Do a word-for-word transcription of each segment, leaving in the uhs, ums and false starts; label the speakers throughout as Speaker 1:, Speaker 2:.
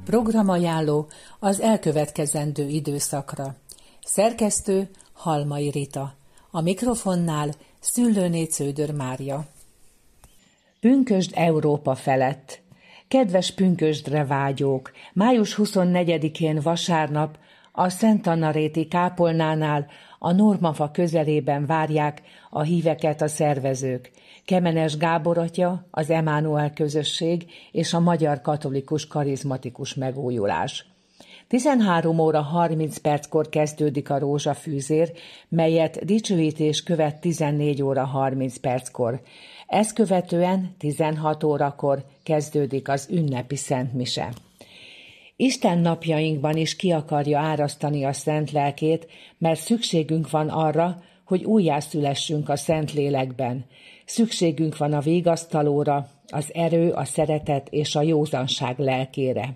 Speaker 1: Programajánló az elkövetkezendő időszakra. Szerkesztő Halmai Rita. A mikrofonnál Szüllőné Cződör Mária. Pünkösd Európa felett. Kedves pünkösdre vágyók! május huszonnegyedikén vasárnap a Szent Anna-réti kápolnánál a Normafa közelében várják a híveket a szervezők. Kemenes Gábor atya, az Emánuel közösség és a Magyar Katolikus Karizmatikus Megújulás. tizenhárom óra harminc perckor kezdődik a rózsafűzér, melyet dicsőítés követ tizennégy óra harminc perckor. Ezt követően tizenhat órakor kezdődik az ünnepi szentmise. Isten napjainkban is ki akarja árasztani a szent lelkét, mert szükségünk van arra, hogy újjászülessünk a szent lélekben. Szükségünk van a vigasztalóra, az erő, a szeretet és a józanság lelkére.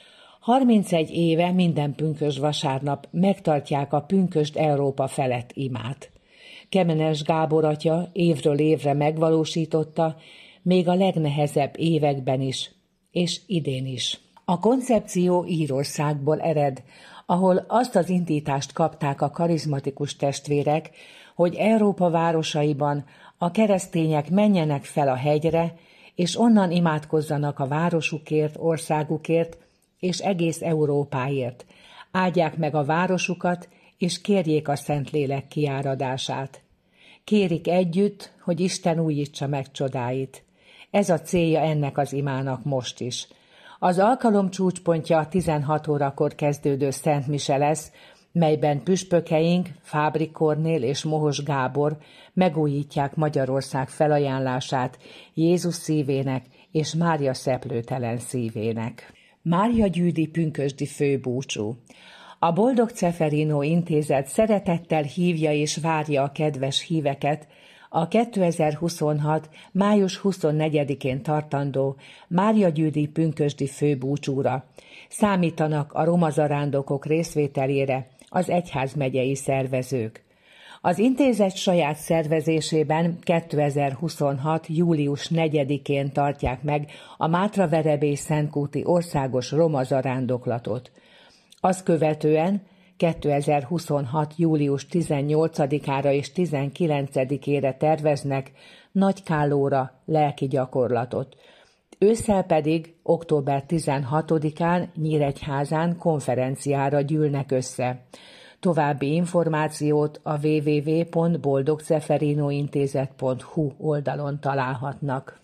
Speaker 1: harmincegy éve minden pünkösd vasárnap megtartják a Pünkösd Európa felett imát. Kemenes Gábor atya évről évre megvalósította, még a legnehezebb években is, és idén is. A koncepció Írországból ered, ahol azt az indítást kapták a karizmatikus testvérek, hogy Európa városaiban a keresztények menjenek fel a hegyre, és onnan imádkozzanak a városukért, országukért, és egész Európáért. Áldják meg a városukat, és kérjék a Szentlélek kiáradását. Kérik együtt, hogy Isten újítsa meg csodáit. Ez a célja ennek az imának most is. Az alkalom csúcspontja a tizenhat órakor kezdődő szentmise lesz, melyben püspökeink Fábri Kornél és Mohos Gábor megújítják Magyarország felajánlását Jézus szívének és Mária szeplőtelen szívének. Mária Gyűdi pünkösdi főbúcsú. A Boldog Ceferino Intézet szeretettel hívja és várja a kedves híveket a kétezer-huszonhat. május huszonnegyedikén tartandó Mária Gyűdi pünkösdi főbúcsúra. Számítanak a roma zarándokok részvételére az egyházmegyei szervezők. Az intézet saját szervezésében kétezer-huszonhat. július negyedikén tartják meg a Mátraverebély Szentkúti országos roma zarándoklatot. Azt követően kétezer-huszonhat. július tizennyolcadikára és tizenkilencedikére terveznek Nagykállóra lelki gyakorlatot. Ősszel pedig október tizenhatodikán Nyíregyházán konferenciára gyűlnek össze. További információt a double-u double-u double-u pont boldog ceferino intézet pont hu oldalon találhatnak.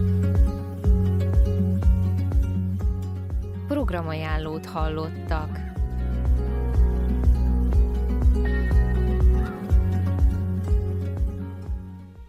Speaker 2: Programajánlót hallottak.